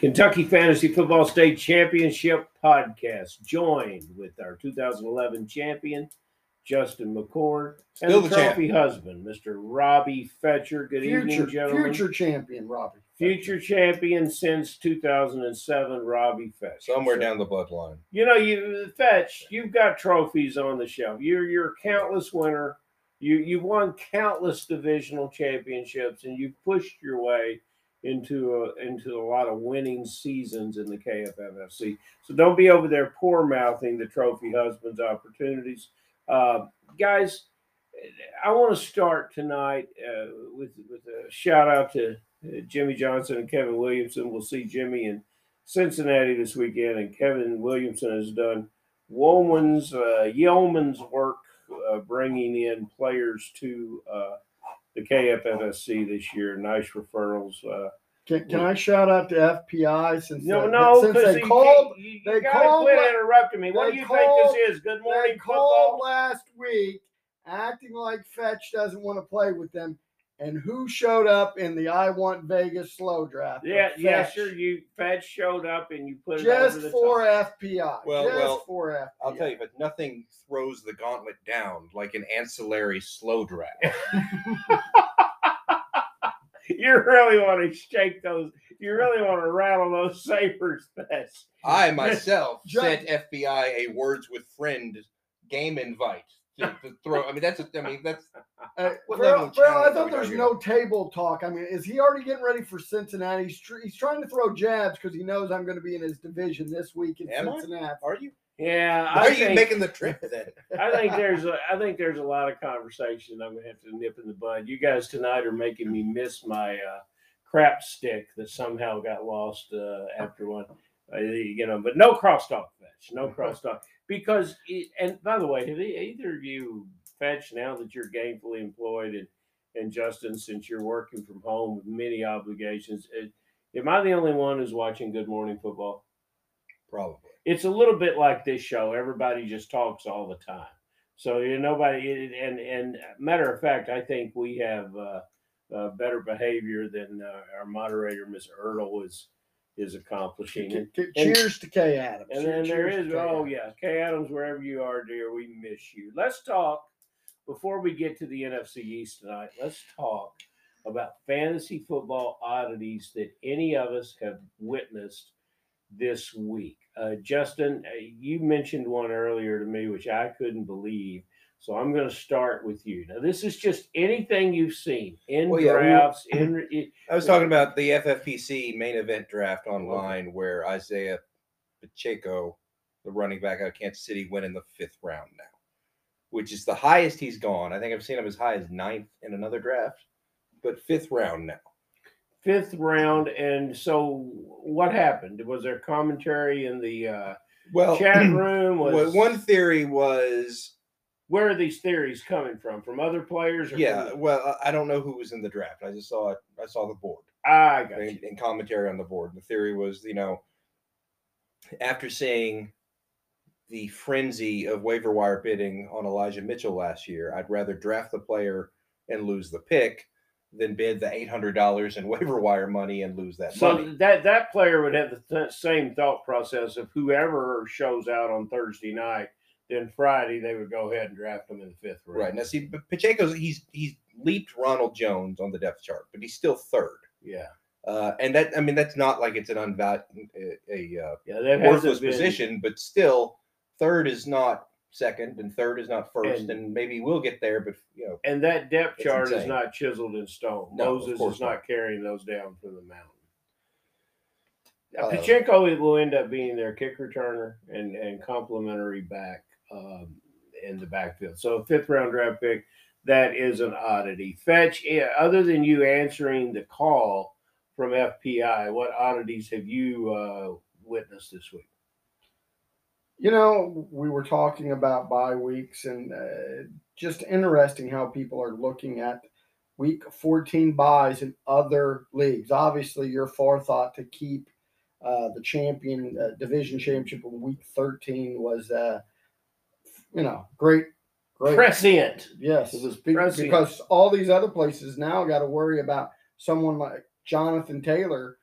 Kentucky Fantasy Football State Championship podcast, joined with our 2011 champion, Justin McCord, and Still the the trophy husband, Mr. Robbie Fetcher. Good evening, gentlemen. Future champion, Robbie. Future champion since 2007, Robbie Fetcher. Somewhere down the bloodline. You know, Fetch, you've got trophies on the shelf. You're a countless winner. You've won countless divisional championships, and you've pushed your way into a lot of winning seasons in the KFFC. So don't be over there poor mouthing the trophy husband's opportunities, guys. I want to start tonight with a shout out to Jimmy Johnson and Kevin Williamson. We'll see Jimmy in Cincinnati this weekend, and Kevin Williamson has done yeoman's work bringing in players to the KFFSC this year. Nice referrals. Can I shout out to FPI since No, since because they called? You They gotta called. quit interrupting me. What do you think this is? Good morning, They called football. last week, acting like Fetch doesn't want to play with them. And who showed up in the I Want Vegas slow draft? Yeah, But yes, Fetch. sir. Fetch showed up and you put it Just over the for top. FPI. Well, For FPI. I'll tell you, but nothing throws the gauntlet down like an ancillary slow draft. You really want to shake those. You really want to rattle those sabers, Fetch. I myself Just- sent FBI a Words with Friend game invite to throw. That's. what level of Farrell, I challenge are thought we there's talking no table talk. I mean, is he already getting ready for Cincinnati? He's trying to throw jabs because he knows I'm going to be in his division this week in Am I? Cincinnati. Are you? Yeah, Why I are you think, making the trip then? I think there's a lot of conversation I'm gonna have to nip in the bud. You guys tonight are making me miss my crap stick that somehow got lost after one. But no crosstalk, Fetch. No crosstalk. Because, and by the way, have either of you, Fetch, now that you're gainfully employed, and Justin, since you're working from home with many obligations, am I the only one who's watching Good Morning Football? Probably. It's a little bit like this show. Everybody just talks all the time. So nobody. And matter of fact, I think we have better behavior than our moderator, Miss Erdl, is accomplishing. Cheers to Kay Adams. And then there Cheers is, to Kay oh Adams. yeah, Kay Adams, wherever you are, dear, we miss you. Let's talk, before we get to the NFC East tonight, let's talk about fantasy football oddities that any of us have witnessed this week. Justin, you mentioned one earlier to me, which I couldn't believe. So I'm going to start with you. Now, this is just anything you've seen in drafts. I was talking about the FFPC main event draft online where Isaiah Pacheco, the running back out of Kansas City, went in the 5th round now, which is the highest he's gone. I think I've seen him as high as 9th in another draft, but 5th round now. 5th round. And so what happened? Was there commentary in the chat room? One theory was... Where are these theories coming from? From other players? Or I don't know who was in the draft. I just saw it. I saw the board. I got you. In commentary on the board. The theory was, after seeing the frenzy of waiver wire bidding on Elijah Mitchell last year, I'd rather draft the player and lose the pick than bid the $800 in waiver wire money and lose that money. So that player would have the same thought process of whoever shows out on Thursday night. Then Friday they would go ahead and draft him in the 5th round. Right. Now, see, Pacheco's he's leaped Ronald Jones on the depth chart, but he's still 3rd. Yeah. And that's not like it's an that worthless position, but still 3rd is not 2nd and 3rd is not 1st, and maybe we'll get there, but And that depth chart insane. is not chiseled in stone. No, Moses is not carrying those down from the mountain. Pacheco will end up being their kick returner and complimentary back in the backfield. So a 5th round draft pick, that is an oddity. Fetch, other than you answering the call from FPI, what oddities have you witnessed this week? We were talking about bye weeks, and just interesting how people are looking at week 14 buys in other leagues. Obviously, your forethought to keep the champion division championship in week 13 was great. Prescient. Yes, it was prescient. Because all these other places now got to worry about someone like Jonathan Taylor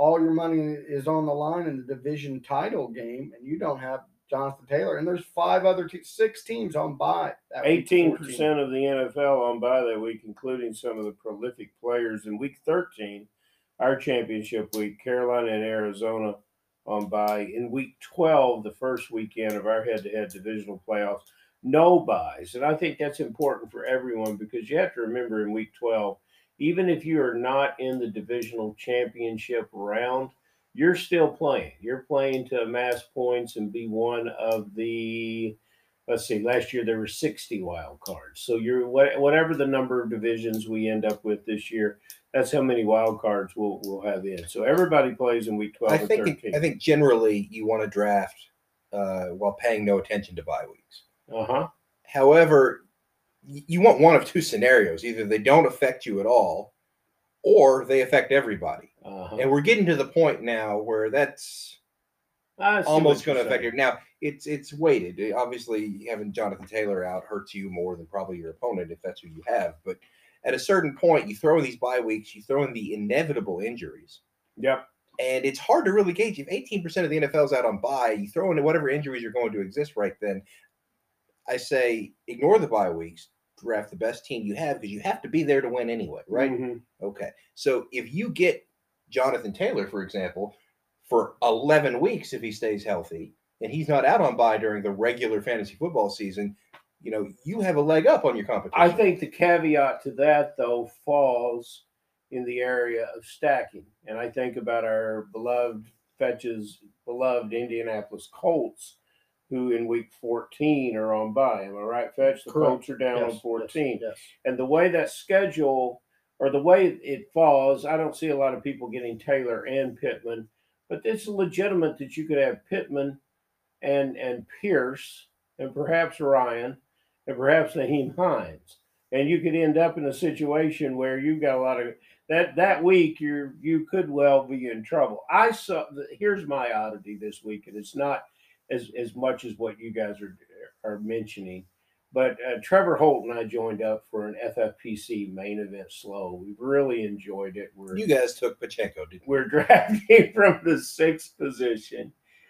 all your money is on the line in the division title game, and you don't have Jonathan Taylor, and there's 6 teams on bye. 18% of the NFL on bye that week, including some of the prolific players. In week 13, our championship week, Carolina and Arizona on bye. In week 12, the first weekend of our head-to-head divisional playoffs, no buys. And I think that's important for everyone because you have to remember in week 12, even if you are not in the divisional championship round, you're still playing. You're playing to amass points and be one of the, let's see, last year there were 60 wild cards. So you're whatever the number of divisions we end up with this year, that's how many wild cards we'll have in. So everybody plays in week 12 and 13. I think generally you want to draft while paying no attention to bye weeks. Uh-huh. However, you want one of two scenarios. Either they don't affect you at all or they affect everybody. Uh-huh. And we're getting to the point now where that's almost going to affect you. Now, it's weighted. Obviously, having Jonathan Taylor out hurts you more than probably your opponent if that's who you have. But at a certain point, you throw in these bye weeks, you throw in the inevitable injuries. Yep. And it's hard to really gauge. If 18% of the NFL's out on bye, you throw in whatever injuries are going to exist right then. I say ignore the bye weeks, draft the best team you have because you have to be there to win anyway, right? Mm-hmm. Okay. So if you get Jonathan Taylor, for example, for 11 weeks if he stays healthy, and he's not out on bye during the regular fantasy football season, you have a leg up on your competition. I think the caveat to that, though, falls in the area of stacking. And I think about our beloved Indianapolis Colts, who in week 14 are on bye. Am I right, Fetch? The Correct. Colts are down on 14. Yes. And the way that schedule or the way it falls, I don't see a lot of people getting Taylor and Pittman, but it's legitimate that you could have Pittman and Pierce and perhaps Ryan and perhaps Naheem Hines. And you could end up in a situation where you've got a lot of that week you could well be in trouble. Here's my oddity this week, and it's not as much as what you guys are mentioning. But Trevor Holt and I joined up for an FFPC main event slow. We've really enjoyed it. You guys took Pacheco, didn't you? We're drafting from the 6th position.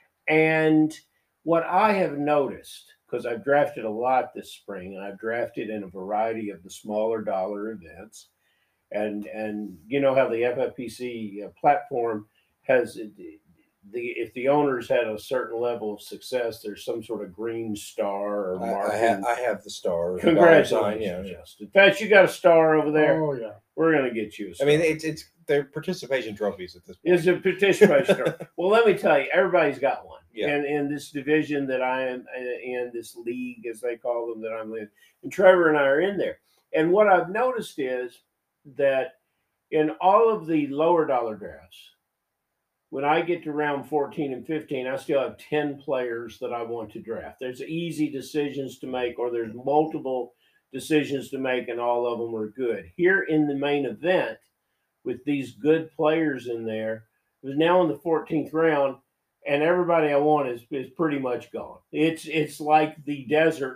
And what I have noticed, because I've drafted a lot this spring, and I've drafted in a variety of the smaller dollar events, and you know how the FFPC platform has if the owners had a certain level of success, there's some sort of green star or marking. I have the star. Congratulations, Justin. In fact, you got a star over there. Oh yeah, we're gonna get you a star. I mean, it's their participation trophies at this point. It's a participation trophy. Well, let me tell you, everybody's got one. Yeah. And in this division that I am in, this league, as they call them, that I'm in, and Trevor and I are in there. And what I've noticed is that in all of the lower dollar drafts, when I get to round 14 and 15, I still have 10 players that I want to draft. There's easy decisions to make, or there's multiple decisions to make, and all of them are good. Here in the main event, with these good players in there, it was now in the 14th round, and everybody I want is pretty much gone. It's like the desert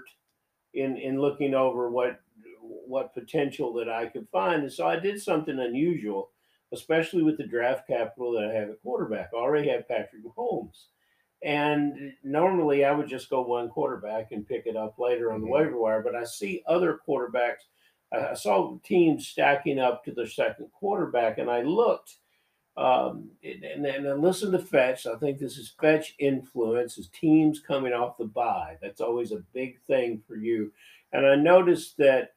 in looking over what potential that I could find. And so I did something unusual, especially with the draft capital that I have at quarterback. I already have Patrick Mahomes. And normally I would just go one quarterback and pick it up later on the waiver wire. But I see other quarterbacks. I saw teams stacking up to their second quarterback, and I looked and I listened to Fetch. I think this is Fetch influence, is teams coming off the bye. That's always a big thing for you. And I noticed that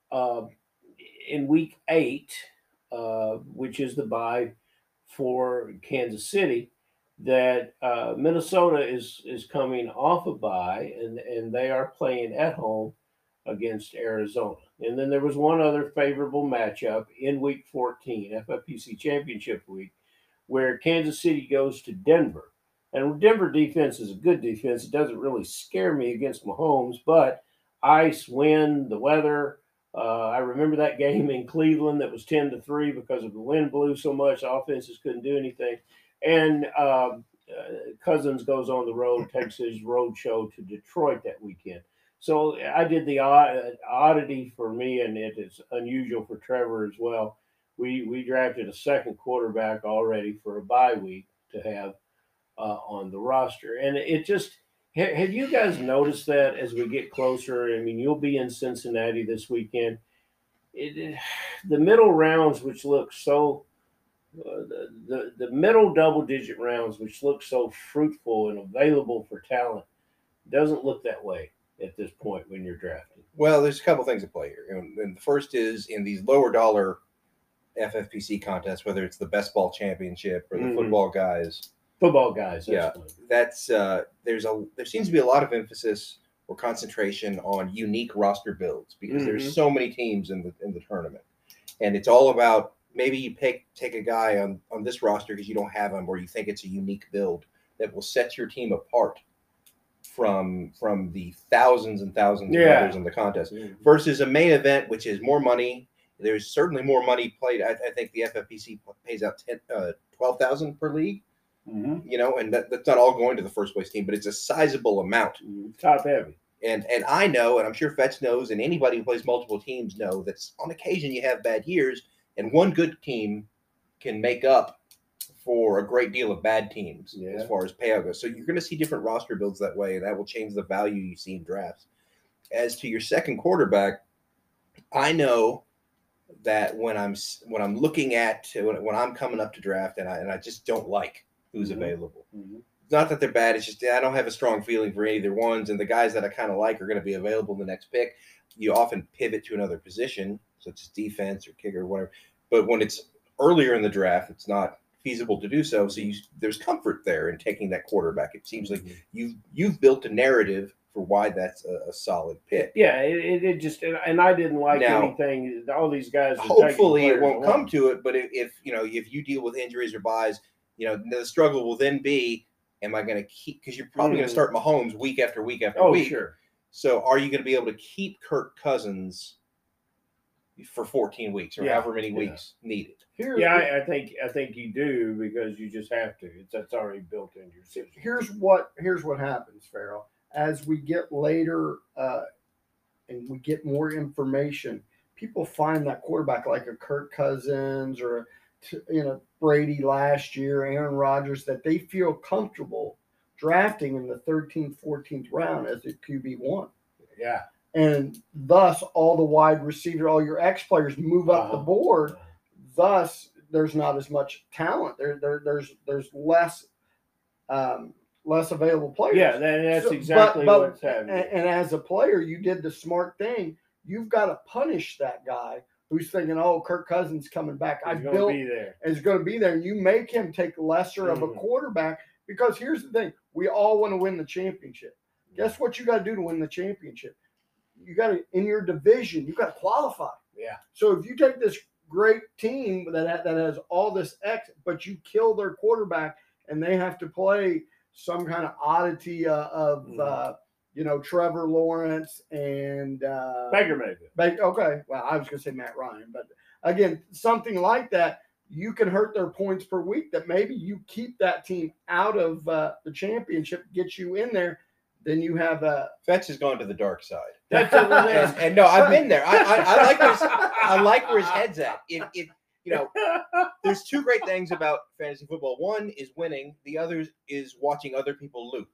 in week 8, which is the bye for Kansas City, that Minnesota is coming off a bye, and they are playing at home against Arizona. And then there was one other favorable matchup in week 14, FFPC Championship week, where Kansas City goes to Denver. And Denver defense is a good defense. It doesn't really scare me against Mahomes, but ice, wind, the weather. I remember that game in Cleveland that was 10-3 because of the wind blew so much, offenses couldn't do anything. And Cousins goes on the road, takes his road show to Detroit that weekend. So I did the oddity for me, and it is unusual for Trevor as well. we drafted a second quarterback already for a bye week to have on the roster, and it just have you guys noticed that as we get closer? I mean, you'll be in Cincinnati this weekend. The middle rounds, which look so the middle double digit rounds, which look so fruitful and available for talent, doesn't look that way at this point when you're drafting. Well, there's a couple things at play here. And the first is in these lower dollar FFPC contests, whether it's the best ball championship or the football guys. Football guys, that's there seems to be a lot of emphasis or concentration on unique roster builds because there's so many teams in the tournament, and it's all about maybe you take a guy on this roster because you don't have him or you think it's a unique build that will set your team apart from the thousands and thousands of others in the contest versus a main event, which is more money. There's certainly more money played. I think the FFPC pays out $12,000 per league. You know, and that's not all going to the first place team, but it's a sizable amount. Top heavy. And I know, and I'm sure Fetch knows, and anybody who plays multiple teams know that on occasion you have bad years, and one good team can make up for a great deal of bad teams as far as payout goes. So you're going to see different roster builds that way, and that will change the value you see in drafts. As to your second quarterback, I know that when I'm looking at when I'm coming up to draft, and I just don't like who's available. It's not that they're bad. It's just I don't have a strong feeling for either ones. And the guys that I kind of like are going to be available in the next pick. You often pivot to another position, such as defense or kicker or whatever. But when it's earlier in the draft, it's not feasible to do so. So there's comfort there in taking that quarterback. It seems like you've built a narrative for why that's a solid pick. Yeah, it just and I didn't like anything. All these guys. Hopefully, it won't come to it. But if you deal with injuries or buys. The struggle will then be, am I going to keep, because you're probably going to start Mahomes week after week after week. Sure. So are you going to be able to keep Kirk Cousins for 14 weeks or however many weeks needed? I think you do because you just have to. That's already built into your system. Here's what happens, Farrell. As we get later and we get more information, people find that quarterback like a Kirk Cousins or Brady last year, Aaron Rodgers, that they feel comfortable drafting in the 13th, 14th round as a QB1. Yeah. And thus all the wide receiver, all your X players move up the board. Thus there's not as much talent. There's less available players. Yeah, that's exactly what's happening. And as a player, you did the smart thing. You've got to punish that guy who's thinking, oh, Kirk Cousins coming back. He's going to be there. Is going to be there. And you make him take lesser of a quarterback because here's the thing. We all want to win the championship. Guess what you got to do to win the championship? You got to, in your division, you got to qualify. Yeah. So if you take this great team that has all this X, but you kill their quarterback and they have to play some kind of oddity of Trevor Lawrence and Baker Mayfield. Okay. Well, I was going to say Matt Ryan, but again, something like that, you can hurt their points per week that maybe you keep that team out of the championship, get you in there. Then you have Fetch has gone to the dark side. and no, I've been there. I like where his head's at. If there's two great things about fantasy football. One is winning. The other is watching other people lose.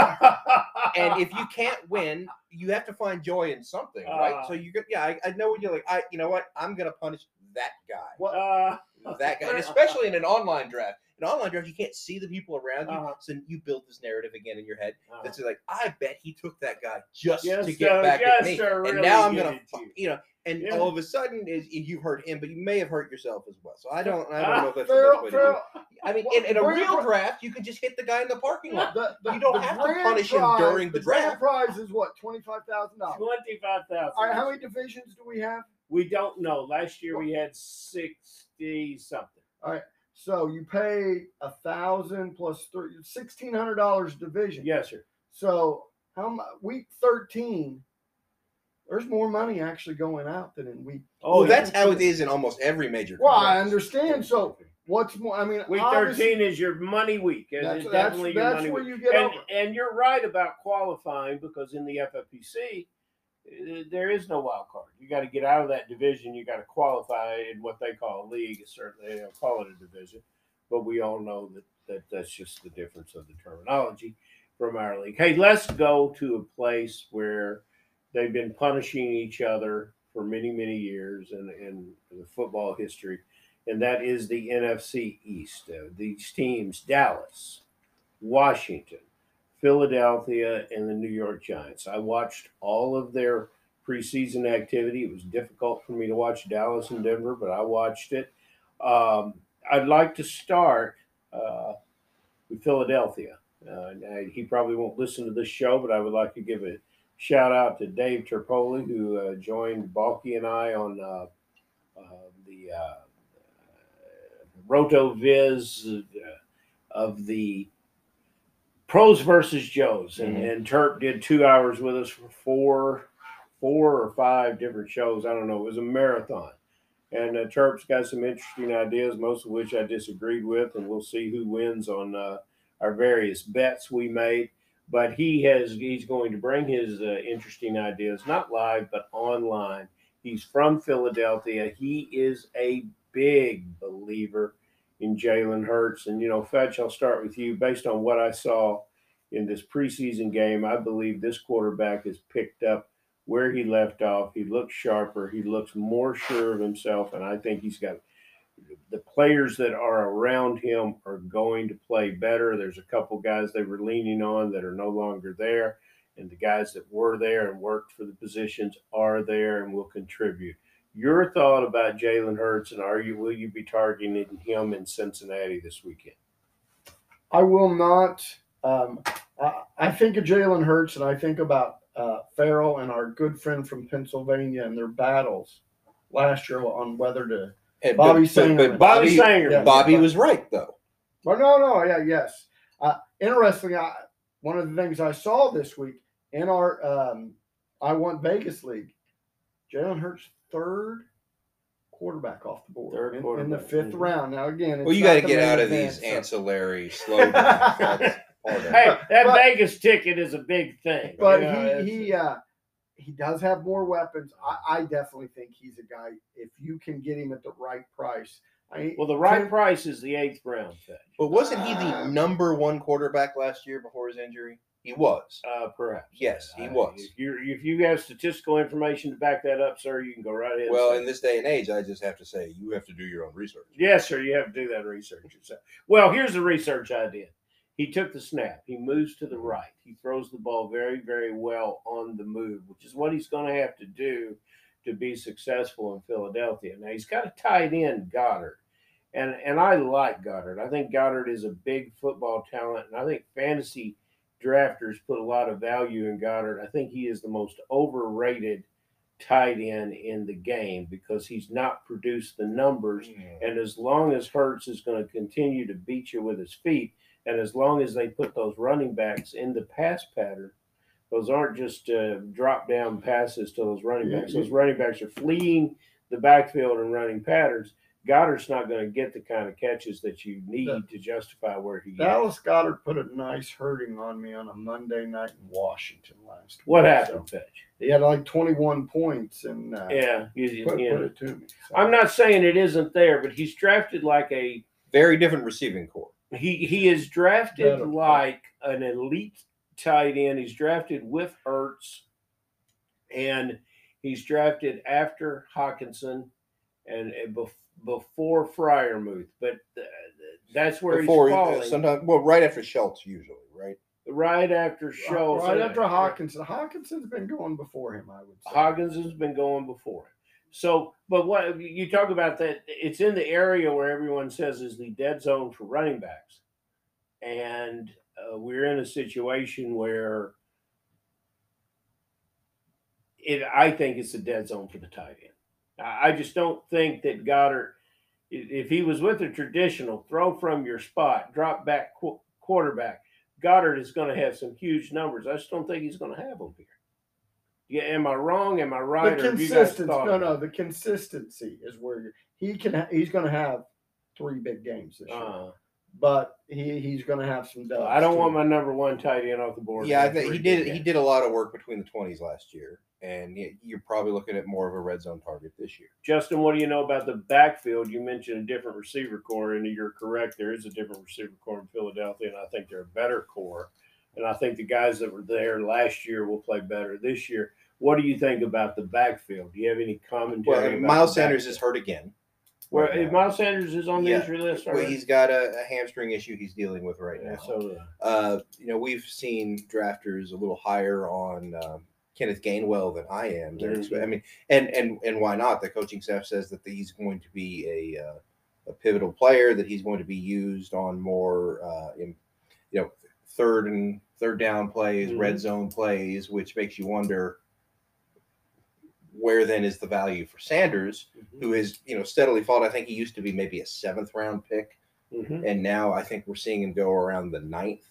And if you can't win, you have to find joy in something, right? So I know what you're like. You know what? I'm going to punish that guy. That guy, and especially in an online draft. In an online draft, you can't see the people around you, so you build this narrative again in your head. That's like, I bet he took that guy just to get back at me, and now I'm going to, and all of a sudden, you've hurt him, but you may have hurt yourself as well. So I don't know if that's the best way to do it. I mean, in a real draft, you can just hit the guy in the parking lot. You don't have to punish him during the draft. The grand prize is what, $25,000? $25,000. All right, how many divisions do we have? We don't know. Last year we had 60 something. All right. So you pay $1,000 plus $1,600 division. Yes, sir. So week 13, there's more money actually going out than in week. Well, that's how it is in almost every major. Well, I understand. So what's more? I mean, week 13 is your money week. That's definitely your money where week. you get over. And you're right about qualifying because in the FFPC, there is no wild card. You got to get out of that division. You got to qualify in what they call a league. Certainly, they don't call it a division, but we all know that's just the difference of the terminology from our league. Hey, let's go to a place where they've been punishing each other for many, many years in the football history, and that is the NFC East. These teams: Dallas, Washington, Philadelphia, and the New York Giants. I watched all of their preseason activity. It was difficult for me to watch Dallas and Denver, but I watched it. I'd like to start with Philadelphia. He probably won't listen to this show, but I would like to give a shout out to Dave Terpoli, who joined Balky and I on the Roto Viz of the Pros versus Joes, and Terp did 2 hours with us for four or five different shows. I don't know. It was a marathon, and Terp's got some interesting ideas, most of which I disagreed with, and we'll see who wins on our various bets we made. But he's going to bring his interesting ideas, not live but online. He's from Philadelphia. He is a big believer in Jalen Hurts. And, Fetch, I'll start with you. Based on what I saw in this preseason game, I believe this quarterback has picked up where he left off. He looks sharper. He looks more sure of himself. And I think he's got the players that are around him are going to play better. There's a couple guys they were leaning on that are no longer there. And the guys that were there and worked for the positions are there and will contribute. Your thought about Jalen Hurts, and will you be targeting him in Cincinnati this weekend? I will not. I think of Jalen Hurts, and I think about Farrell and our good friend from Pennsylvania and their battles last year on whether to. Bobby Sanger. But Bobby was right, though. Well, no, yes. Interestingly, one of the things I saw this week in our I Want Vegas League, Jalen Hurts third quarterback off the board in the fifth round. Now, again, you got to get out of these ancillary slogans. Hey, that Vegas ticket is a big thing. But he does have more weapons. I definitely think he's a guy, if you can get him at the right price. The right price is the 8th round. But wasn't he the number one quarterback last year before his injury? He was. Perhaps. Yes, he was. If you have statistical information to back that up, sir, you can go right ahead. Well, in this day and age, I just have to say, you have to do your own research. Yes, sir, you have to do that research yourself. Well, here's the research I did. He took the snap. He moves to the right. He throws the ball very, very well on the move, which is what he's going to have to do to be successful in Philadelphia. Now, he's got a tight end, Goddard. And I like Goddard. I think Goddard is a big football talent, and I think fantasy drafters put a lot of value in Goddard. I think he is the most overrated tight end in the game because he's not produced the numbers. And as long as Hurts is going to continue to beat you with his feet, and as long as they put those running backs in the pass pattern, those aren't just drop-down passes to those running backs. Those running backs are fleeing the backfield and running patterns. Goddard's not going to get the kind of catches that you need to justify where he is. Dallas Goddard put a nice hurting on me on a Monday night in Washington last week. What happened, Fetch? He had like 21 points, and put it to me. So. I'm not saying it isn't there, but he's drafted like a very different receiving corps. He is drafted like an elite tight end. He's drafted with Ertz, and he's drafted after Hawkinson and before Freiermuth. But that's where he's falling. Sometimes, right after Schultz, usually, right? Right after Schultz. Right after Hawkinson. Hawkinson's been going before him, I would say. Hawkinson's been going before him. So, but what you talk about that, it's in the area where everyone says is the dead zone for running backs. And we're in a situation where I think it's a dead zone for the tight end. I just don't think that Goddard, if he was with a traditional throw from your spot, drop back quarterback, Goddard is going to have some huge numbers. I just don't think he's going to have them here. Yeah, am I wrong? Am I right? The consistency. The consistency is where he's going to have 3 big games this year. but he's going to have some dubs. I don't too. want my number one tight end off the board. Yeah, I after think he did did. He that. did a lot of work between the 20s last year, and you're probably looking at more of a red zone target this year. Justin, what do you know about the backfield? You mentioned a different receiver core, and you're correct. There is a different receiver core in Philadelphia, and I think they're a better core. And I think the guys that were there last year will play better this year. What do you think about the backfield? Do you have any commentary? Well, about Miles the Sanders backfield? is hurt again. Well, right if now. Miles Sanders is on the Yeah. injury list, Well, he's got a hamstring issue he's dealing with right now. So We've seen drafters a little higher on Kenneth Gainwell than I am. Mhm. I mean, and why not? The coaching staff says that he's going to be a pivotal player, that he's going to be used on more third down plays, Mhm. red zone plays, which makes you wonder where then is the value for Sanders, who is steadily fallen. I think he used to be maybe a 7th round pick, and now I think we're seeing him go around the 9th.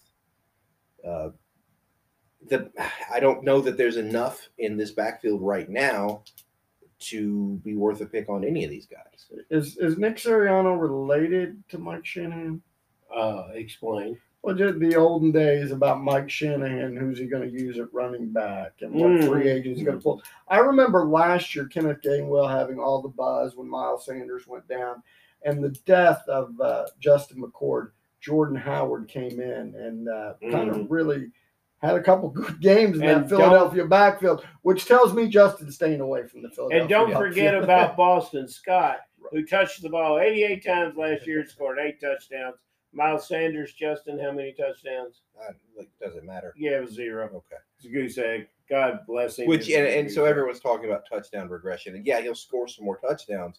I don't know that there's enough in this backfield right now to be worth a pick on any of these guys. Is Nick Sirianni related to Mike Shanahan? Explain. Well, just the olden days about Mike Shanahan, who's he going to use at running back and what free agents he's going to pull. I remember last year Kenneth Gainwell having all the buzz when Miles Sanders went down, and the death of Justin McCord. Jordan Howard came in and kind of really had a couple good games in that Philadelphia backfield, which tells me Justin's staying away from the Philadelphia. And don't forget about Boston Scott, who touched the ball 88 times last year and scored 8 touchdowns. Miles Sanders, Justin, how many touchdowns? Doesn't matter. Yeah, it was 0. Okay. It's a goose egg. God bless him. Which and so everyone's talking about touchdown regression, and yeah, he'll score some more touchdowns.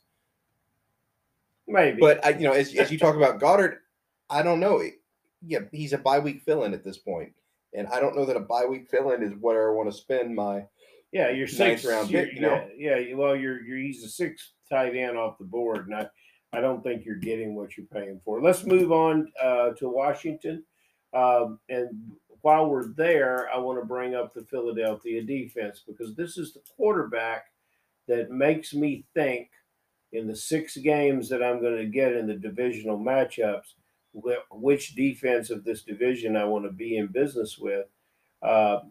Maybe. But as you talk about Goddard, I don't know. Yeah, he's a bye week fill-in at this point, and I don't know that a bye week fill-in is where I want to spend my your 9th round pick. Well, he's a 6th tight end off the board, and I don't think you're getting what you're paying for. Let's move on to Washington. And while we're there, I want to bring up the Philadelphia defense because this is the quarterback that makes me think in the 6 games that I'm going to get in the divisional matchups, which defense of this division I want to be in business with. The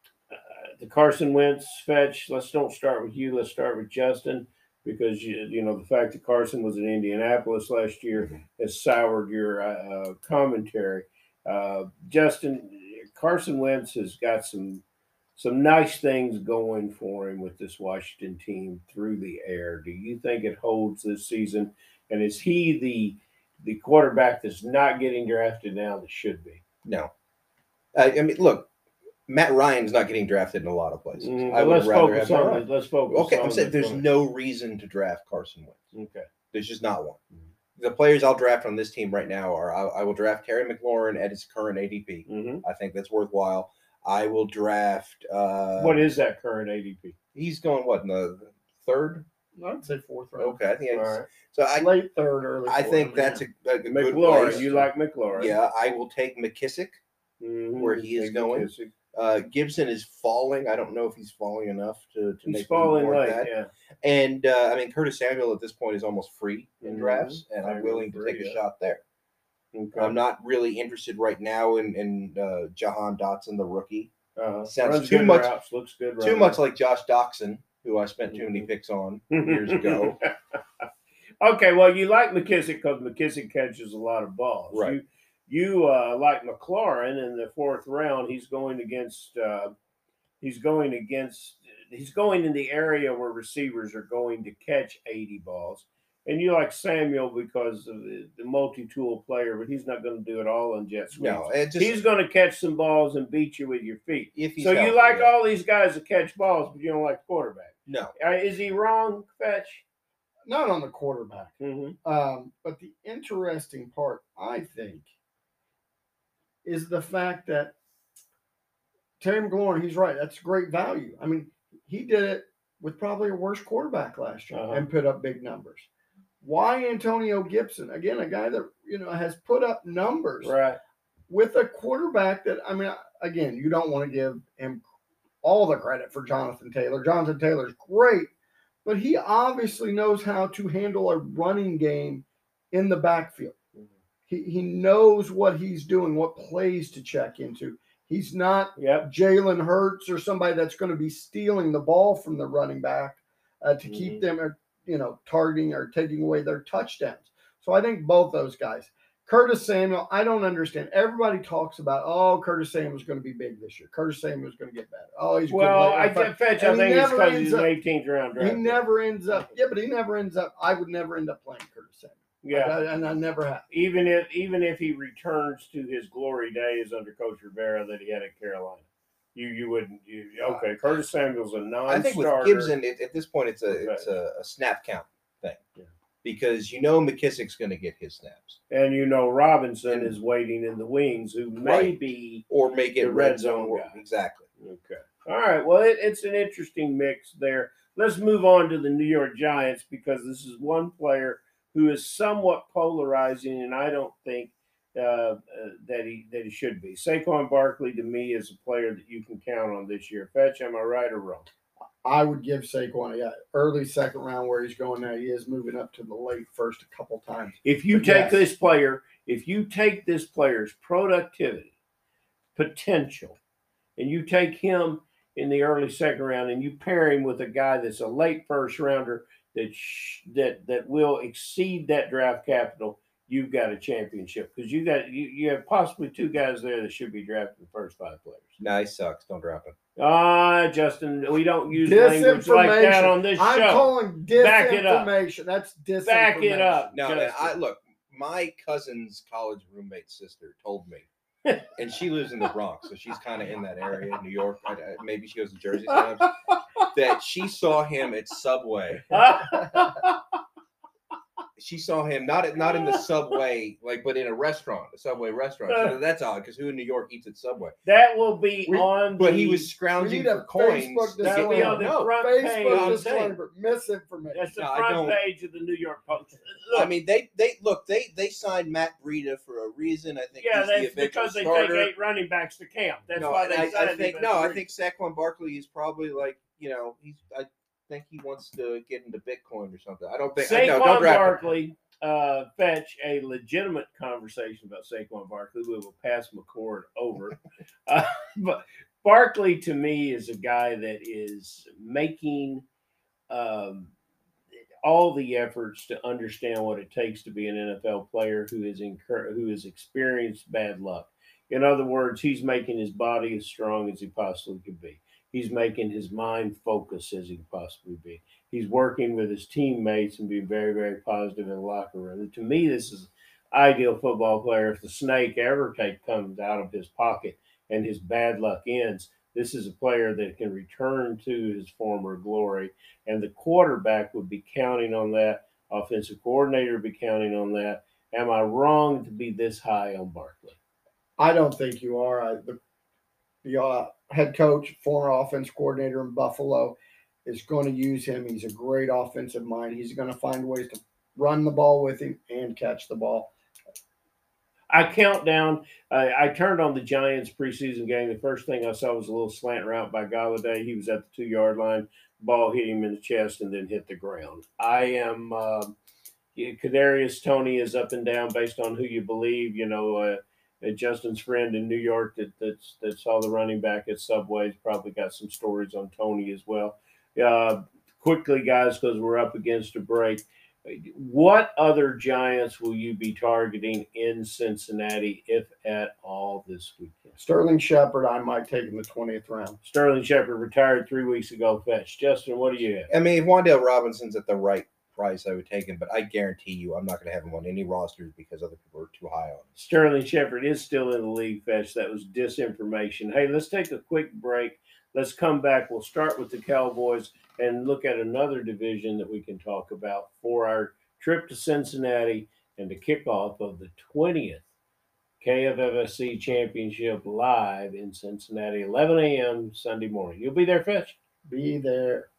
Carson Wentz fetch, let's don't start with you. Let's start with Justin. Because the fact that Carson was in Indianapolis last year has soured your commentary. Justin, Carson Wentz has got some nice things going for him with this Washington team through the air. Do you think it holds this season? And is he the quarterback that's not getting drafted now that should be? No. I mean, look. Matt Ryan's not getting drafted in a lot of places. I would let's rather focus have on it. Let's focus. Okay, on I'm saying there's one. no reason to draft Carson Wentz. Okay, there's just not one. The players I'll draft on this team right now are I will draft Terry McLaurin at his current ADP. I think that's worthwhile. I will draft. What is that current ADP? He's going in the 3rd? I'd say 4th round. Okay, I think All right. So late 3rd, early 4th. I think that's a good McLaurin. place. You like McLaurin? Yeah, I will take McKissick where he is going. McKissick. Gibson is falling. I don't know if he's falling enough to He's make falling me warrant late. that. Yeah. And I mean, Curtis Samuel at this point is almost free in drafts, and I'm willing to take a shot there. Okay. I'm not really interested right now in Jahan Dotson, the rookie. Sounds Runs too good much. routes, looks good. Too much like Josh Doxson, who I spent too many picks on years ago. Okay, well, you like McKissick because McKissick catches a lot of balls. Right. You like McLaurin in the 4th round. He's going against. He's going in the area where receivers are going to catch 80 balls. And you like Samuel because of the multi-tool player, but he's not going to do it all on jet sweeps. No, he's going to catch some balls and beat you with your feet. So you like all these guys that catch balls, but you don't like the quarterback. No. Is he wrong, Fetch? Not on the quarterback. Mm-hmm. But the interesting part, I think, is the fact that Terry McLaurin, he's right. That's great value. I mean, he did it with probably a worse quarterback last year and put up big numbers. Why Antonio Gibson? Again, a guy that, has put up numbers with a quarterback that, I mean, again, you don't want to give him all the credit for Jonathan Taylor. Jonathan Taylor's great, but he obviously knows how to handle a running game in the backfield. He knows what he's doing, what plays to check into. He's not Yep. Jalen Hurts or somebody that's going to be stealing the ball from the running back to keep them, targeting or taking away their touchdowns. So I think both those guys. Curtis Samuel, I don't understand. Everybody talks about, Curtis Samuel's going to be big this year. Curtis Samuel's going to get better. Oh, he's Well, good. I think it's because he's an 18th round draft. He never ends up. Yeah, but he never ends up. I would never end up playing Curtis Samuel. Yeah, and I never have. Even if he returns to his glory days under Coach Rivera that he had at Carolina, you wouldn't. Okay, Curtis Samuel's a non-starter. I think with Gibson, at this point, it's a snap count thing. Yeah. Because McKissick's going to get his snaps, and Robinson is waiting in the wings, who may be or may get the red zone guy. Exactly. Okay. All right. Well, it's an interesting mix there. Let's move on to the New York Giants, because this is one player who is somewhat polarizing, and I don't think that he should be. Saquon Barkley, to me, is a player that you can count on this year. Fetch, am I right or wrong? I would give Saquon early second round where he's going now. He is moving up to the late first a couple times. If you take this player's productivity, potential, and you take him in the early second round and you pair him with a guy that's a late first rounder that will exceed that draft capital, you've got a championship, because you have possibly two guys there that should be drafted in the first 5 players. Nah, he sucks. Don't draft him. Justin, we don't use language like that on this show. I'm calling disinformation. Back it up. That's disinformation. Back it up. No, and look, my cousin's college roommate sister told me, and she lives in the Bronx, so she's kind of in that area, New York. Maybe she goes to Jersey sometimes. That she saw him at Subway. She saw him not in the Subway, but in a Subway restaurant. So that's odd, because who in New York eats at Subway? That will be But he was scrounging for coins. That will be on the front page. Misinformation. That's the front page of the New York Post. Look, I mean, they signed Matt Breida for a reason. I think he's because they take 8 running backs to camp. That's why they signed him. I think Saquon Barkley is probably I think he wants to get into Bitcoin or something. I don't think Saquon Barkley fetch a legitimate conversation about Saquon Barkley. We will pass McCord over. But Barkley, to me, is a guy that is making all the efforts to understand what it takes to be an NFL player who has experienced bad luck. In other words, he's making his body as strong as he possibly could be. He's making his mind focus as he can possibly be. He's working with his teammates and being very, very positive in the locker room. And to me, this is ideal football player. If the snake ever comes out of his pocket and his bad luck ends, this is a player that can return to his former glory. And the quarterback would be counting on that. Offensive coordinator would be counting on that. Am I wrong to be this high on Barkley? I don't think you are. The head coach, former offense coordinator in Buffalo, is going to use him. He's a great offensive mind. He's going to find ways to run the ball with him and catch the ball. I count down. I turned on the Giants preseason game. The first thing I saw was a little slant route by Golladay. He was at the 2-yard line. Ball hit him in the chest and then hit the ground. I am Kadarius Toney is up and down based on who you believe. Justin's friend in New York that saw the running back at Subway's probably got some stories on Toney as well. Quickly, guys, because we're up against a break. What other Giants will you be targeting in Cincinnati, if at all, this weekend? Sterling Shepard, I might take in the 20th round. Sterling Shepard retired 3 weeks ago. Fetch. Justin, what do you have? I mean, if Wan'Dale Robinson's at the right price, I would take him, but I guarantee you I'm not going to have him on any rosters because other people are too high on him. Sterling Shepard is still in the league, Fetch. That was disinformation. Hey, let's take a quick break. Let's come back. We'll start with the Cowboys and look at another division that we can talk about for our trip to Cincinnati and the kickoff of the 20th KFFSC Championship live in Cincinnati, 11 a.m. Sunday morning. You'll be there, Fetch? Be there.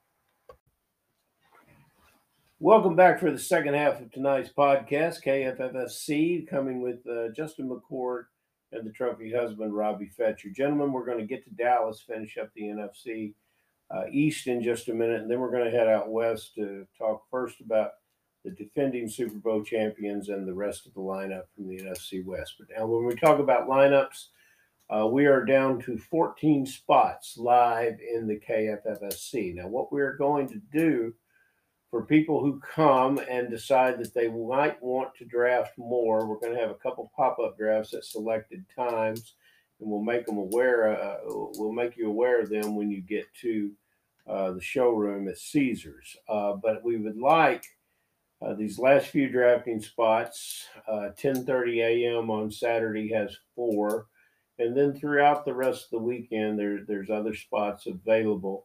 Welcome back for the second half of tonight's podcast. KFFSC coming with Justin McCord and the trophy husband, Robbie Fetcher. Gentlemen, we're going to get to Dallas, finish up the NFC East in just a minute, and then we're going to head out west to talk first about the defending Super Bowl champions, and the rest of the lineup from the NFC West. But now, when we talk about lineups, we are down to 14 spots live in the KFFSC. Now, what we are going to do for people who come and decide that they might want to draft more, we're going to have a couple pop-up drafts at selected times, and we'll make them aware. We'll make you aware of them when you get to the showroom at Caesars. But we would like these last few drafting spots. 10:30 a.m. on Saturday has 4, and then throughout the rest of the weekend, there's other spots available.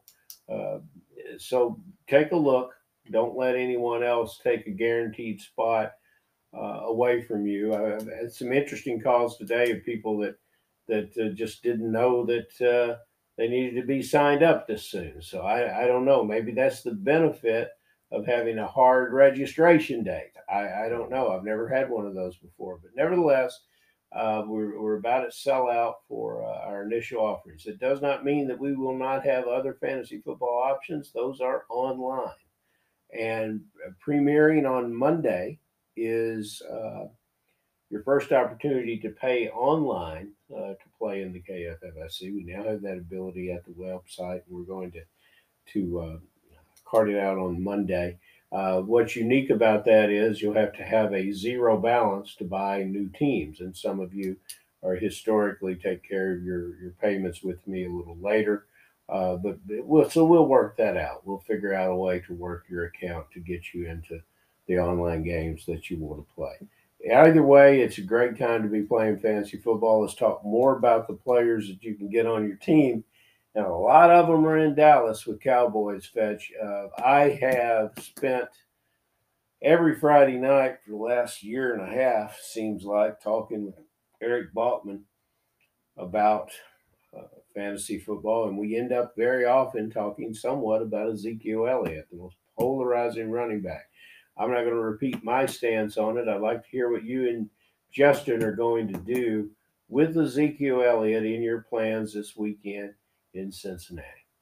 So take a look. Don't let anyone else take a guaranteed spot away from you. I've had some interesting calls today of people that just didn't know that they needed to be signed up this soon. So I don't know. Maybe that's the benefit of having a hard registration date. I don't know. I've never had one of those before. But nevertheless, we're about at sellout for our initial offerings. It does not mean that we will not have other fantasy football options. Those are online. And premiering on Monday is your first opportunity to pay online to play in the KFFSC. We now have that ability at the website, and we're going to card it out on Monday. What's unique about that is you'll have to have a zero balance to buy new teams, and some of you are historically take care of your payments with me a little later. But we'll work that out. We'll figure out a way to work your account to get you into the online games that you want to play. Either way, it's a great time to be playing fantasy football. Let's talk more about the players that you can get on your team. Now, a lot of them are in Dallas with Cowboys, Fetch. I have spent every Friday night for the last year and a half, seems like, talking with Eric Balkman about fantasy football, and we end up very often talking somewhat about Ezekiel Elliott, the most polarizing running back. I'm not going to repeat my stance on it. I'd like to hear what you and Justin are going to do with Ezekiel Elliott in your plans this weekend in Cincinnati.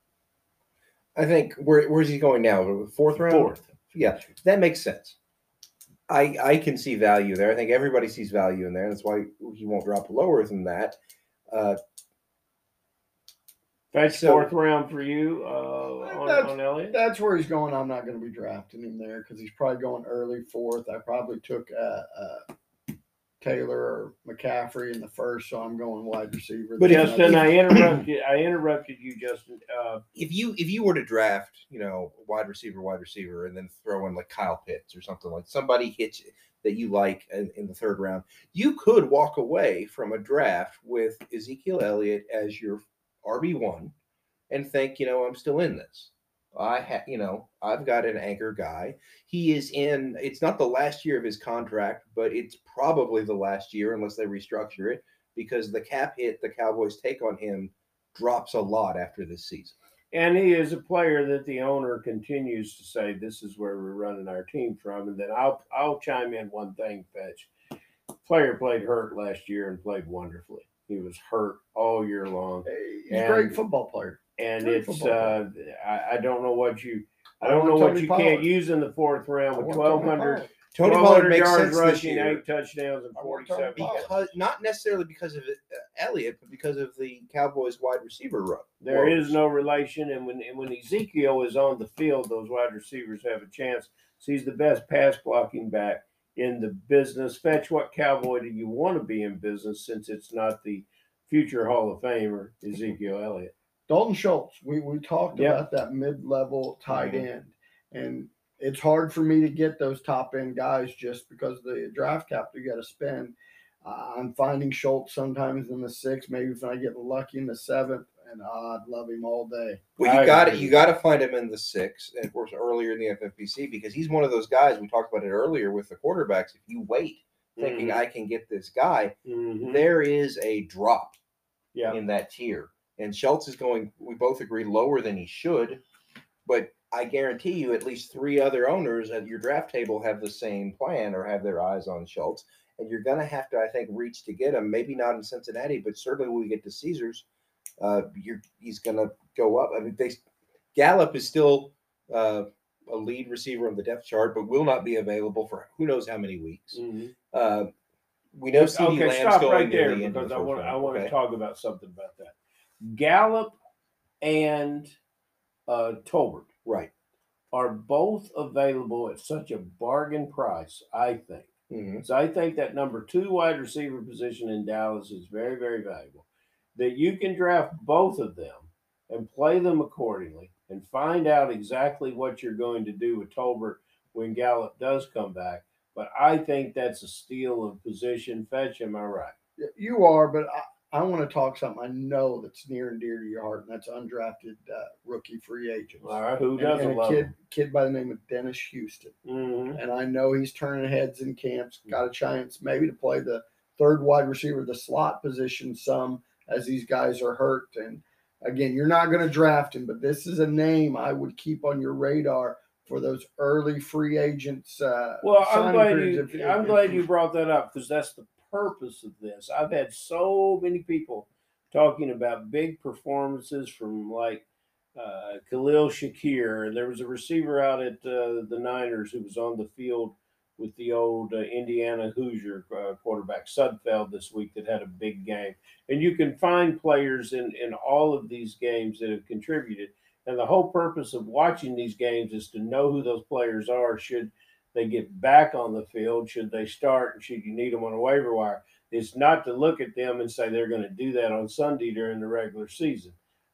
I think where's he going now? Fourth round? Fourth. Yeah, that makes sense. I can see value there. I think everybody sees value in there. That's why he won't drop lower than that. That's fourth round for you on Elliott? That's where he's going. I'm not going to be drafting him there because he's probably going early fourth. I probably took Taylor or McCaffrey in the first, so I'm going wide receiver. But Justin, I interrupted you, Justin. If you were to draft, wide receiver, and then throw in like Kyle Pitts or something, like somebody hits that you like in the third round, you could walk away from a draft with Ezekiel Elliott as your RB1 and think, I'm still in this. I've got an anchor guy. He is in, it's not the last year of his contract, but it's probably the last year unless they restructure it, because the cap hit the Cowboys take on him drops a lot after this season. And he is a player that the owner continues to say, this is where we're running our team from. And then I'll chime in one thing, Fetch. Player played hurt last year and played wonderfully. He was hurt all year long. He's a great football player. And it's I don't know what you can't use in the fourth round with 1,200. Tony Pollard makes yards sense rushing, this year. 8 touchdowns, and 47. Because not necessarily because of Elliott, but because of the Cowboys wide receiver run. There is no relation, and when Ezekiel is on the field, those wide receivers have a chance. So he's the best pass blocking back in the business. Fetch, what Cowboy do you want to be in business since it's not the future Hall of Famer, Ezekiel Elliott? Dalton Schultz. We talked about that mid-level tight end, and it's hard for me to get those top-end guys just because of the draft capital you got to spend. I'm finding Schultz sometimes in the 6th, maybe if I get lucky in the 7th, and I'd love him all day. Well, you got to find him in the 6th, and of course earlier in the FFPC, because he's one of those guys. We talked about it earlier with the quarterbacks. If you wait thinking I can get this guy, there is a drop in that tier. And Schultz is going, we both agree, lower than he should. But I guarantee you at least 3 other owners at your draft table have the same plan or have their eyes on Schultz. And you're going to have to, I think, reach to get him. Maybe not in Cincinnati, but certainly when we get to Caesars, he's going to go up. I mean, Gallup is still a lead receiver on the depth chart, but will not be available for who knows how many weeks. Mhm. We know CeeDee Okay, Lamb's stop going right near there the end of because the I first want round. to Okay. talk about something about that. Gallup and Tolbert Right. are both available at such a bargain price, I think. Mhm. So I think that number 2 wide receiver position in Dallas is very, very valuable. That you can draft both of them and play them accordingly and find out exactly what you're going to do with Tolbert when Gallup does come back. But I think that's a steal of position. Fetch, am I right? You are, but I want to talk something I know that's near and dear to your heart, and that's undrafted rookie free agents. All right, who And doesn't a love him? kid by the name of Dennis Houston. Mm-hmm. And I know he's turning heads in camps, got a chance maybe to play the third wide receiver, the slot position some as these guys are hurt. And again, you're not going to draft him, but this is a name I would keep on your radar for those early free agents. Well, I'm signing glad periods I'm glad you brought that up because that's the purpose of this. I've had so many people talking about big performances from like Khalil Shakir, and there was a receiver out at the Niners who was on the field with the old Indiana Hoosier quarterback Sudfeld this week that had a big game. And you can find players in all of these games that have contributed. And the whole purpose of watching these games is to know who those players are should they get back on the field, should they start, and should you need them on a waiver wire. It's not to look at them and say they're going to do that on Sunday during the regular season.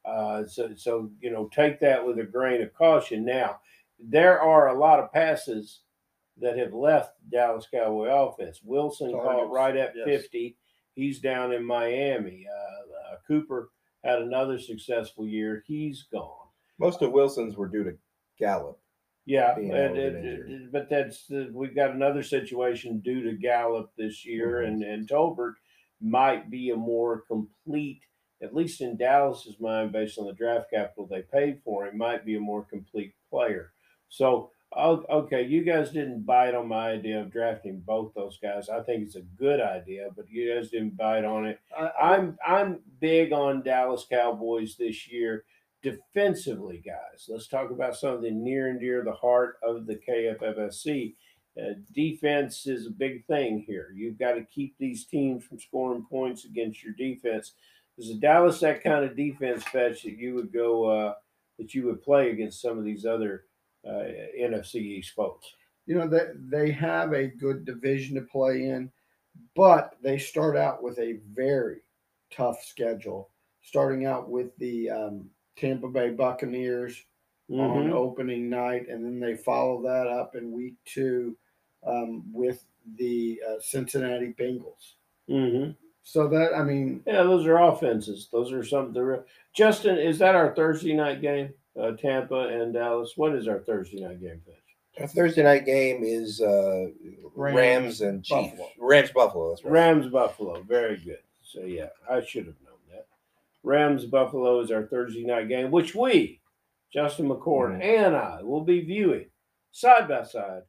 So take that with a grain of caution. Now, there are a lot of passes that have left Dallas Cowboy offense. Wilson caught right at 50. He's down in Miami. Cooper had another successful year. He's gone. Most of Wilson's were due to Gallup. Yeah, being but that's we've got another situation due to Gallup this year, and Tolbert might be a more complete, at least in Dallas's mind, based on the draft capital they paid for him, might be a more complete player. So, okay, you guys didn't bite on my idea of drafting both those guys. I think it's a good idea, but you guys didn't bite on it. I'm big on Dallas Cowboys this year. Defensively, guys, let's talk about something near and dear the heart of the KFFSC. Defense is a big thing here. You've got to keep these teams from scoring points against your defense. Is Dallas that kind of defense, Fetch, that you would go that you would play against some of these other NFC East folks? You know, they have a good division to play in, but they start out with a very tough schedule. Starting out with the Tampa Bay Buccaneers on opening night, and then they follow that up in week 2 with the Cincinnati Bengals. Mm-hmm. So that, I mean, yeah, those are offenses. Those are something. Justin, is that our Thursday night game? Tampa and Dallas. What is our Thursday night game, Fetch? Our Thursday night game is Rams and Chiefs. Buffalo. Rams Buffalo. That's right. Rams Buffalo. Very good. So yeah, I should have known that. Rams Buffalo is our Thursday night game, which we, Justin McCord and I, will be viewing side by side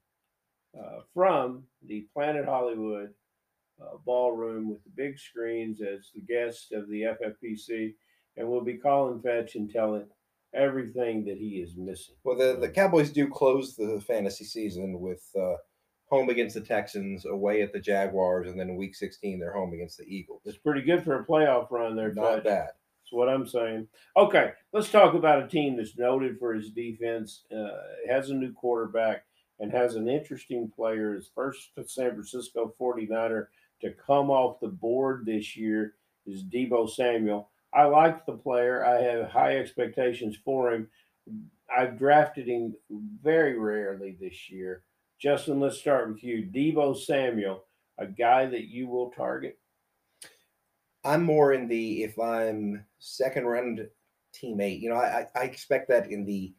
from the Planet Hollywood ballroom with the big screens as the guest of the FFPC, and we'll be calling Fetch and telling everything that he is missing. Well, the Cowboys do close the fantasy season with home against the Texans, away at the Jaguars, and then in Week 16 they're home against the Eagles. It's pretty good for a playoff run there, Not Fetch. bad. That's what I'm saying. Okay, let's talk about a team that's noted for his defense, has a new quarterback, and has an interesting player. His first San Francisco 49er to come off the board this year is Deebo Samuel. I like the player. I have high expectations for him. I've drafted him very rarely this year. Justin, let's start with you. Deebo Samuel, a guy that you will target? I'm more in the, if I'm second round teammate, I expect that in the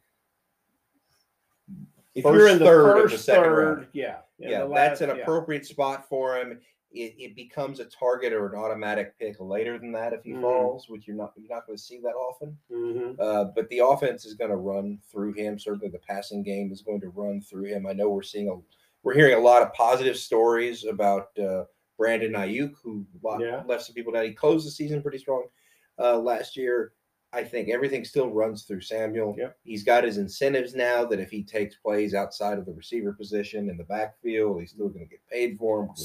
first third of the second round. Yeah, that's an appropriate spot for him. It becomes a target or an automatic pick later than that if he falls, which you're not going to see that often. But the offense is going to run through him. Certainly, the passing game is going to run through him. I know we're hearing a lot of positive stories about Brandon Ayuk, who left some people down. He closed the season pretty strong last year. I think everything still runs through Samuel. Yep. He's got his incentives now that if he takes plays outside of the receiver position in the backfield, he's still going to get paid for them.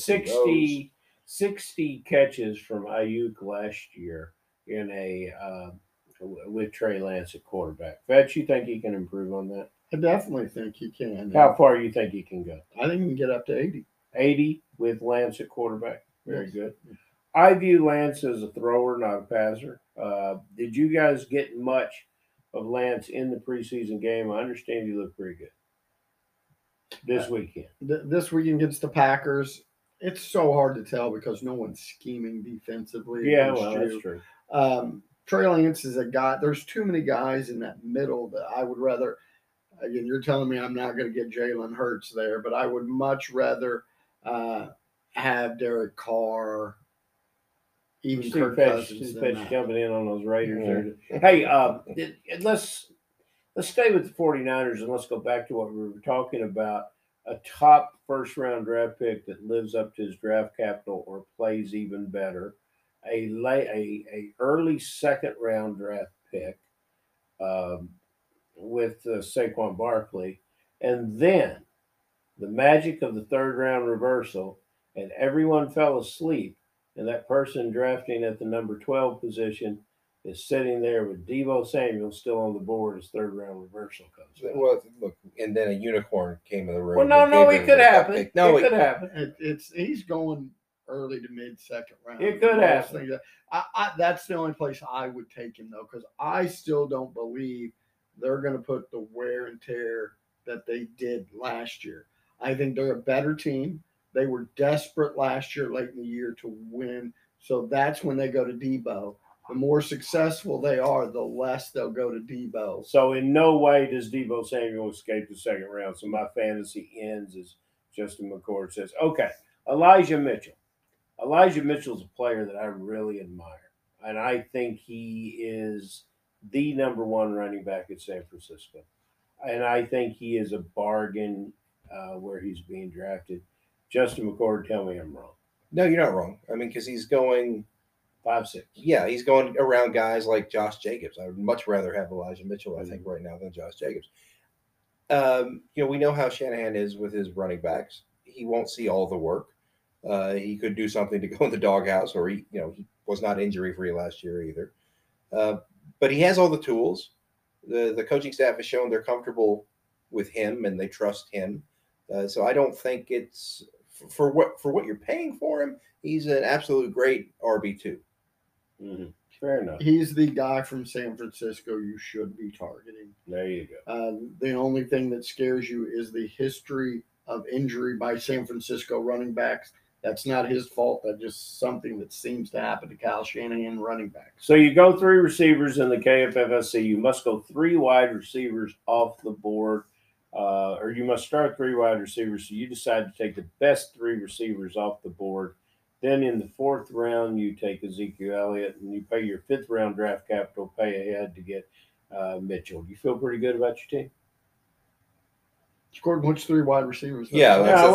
60 catches from Ayuk last year in a with Trey Lance at quarterback. Fetch, you think he can improve on that? I definitely think he can. How far you think he can go? I think he can get up to 80. 80 with Lance at quarterback. Very Yes. good. I view Lance as a thrower, not a passer. Did you guys get much of Lance in the preseason game? I understand you look pretty good this weekend. This weekend against the Packers, it's so hard to tell because no one's scheming defensively. Yeah, against well, you. that's true. Trey Lance is a guy. There's too many guys in that middle that I would rather. Again, you're telling me I'm not going to get Jalen Hurts there, but I would much rather have Derek Carr, even See Kirk Fetch Cousins. than that. jumping in on those Raiders. Hey, let's stay with the 49ers and let's go back to what we were talking about. A top first-round draft pick that lives up to his draft capital or plays even better. A early second-round draft pick with Saquon Barkley. And then the magic of the third-round reversal, and everyone fell asleep. And that person drafting at the number 12 position is sitting there with Deebo Samuel still on the board as third round reversal comes back. Well, look, and then a unicorn came in the room. Well, no, and it gave could him a happen. pick. No, it could happen. He's going early to mid second round. It could happen. That's the only place I would take him though, because I still don't believe they're going to put the wear and tear that they did last year. I think they're a better team. They were desperate last year, late in the year, to win. So that's when they go to Deebo. The more successful they are, the less they'll go to Deebo. So in no way does Deebo Samuel escape the second round. So my fantasy ends, as Justin McCord says. Okay, Elijah Mitchell. Elijah Mitchell's a player that I really admire. And I think he is the number one running back at San Francisco. And I think he is a bargain where he's being drafted. Justin McCord, tell me I'm wrong. No, you're not wrong. I mean, because he's going 5'6". Yeah, he's going around guys like Josh Jacobs. I would much rather have Elijah Mitchell, I think, right now than Josh Jacobs. We know how Shanahan is with his running backs. He won't see all the work. He could do something to go in the doghouse, or he was not injury free last year either. But he has all the tools. The coaching staff has shown they're comfortable with him and they trust him. So I don't think it's for what you're paying for him. He's an absolute great RB2. Mm-hmm. Fair enough. He's the guy from San Francisco you should be targeting. There you go. The only thing that scares you is the history of injury by San Francisco running backs. That's not his fault. That's just something that seems to happen to Kyle Shanahan running backs. So you go 3 receivers in the KFFSC. You must go 3 wide receivers off the board, or you must start 3 wide receivers. So you decide to take the best 3 receivers off the board. Then in the 4th round, you take Ezekiel Elliott, and you pay your 5th round draft capital, pay ahead to get Mitchell. Do you feel pretty good about your team? Scored which 3 wide receivers? Yeah,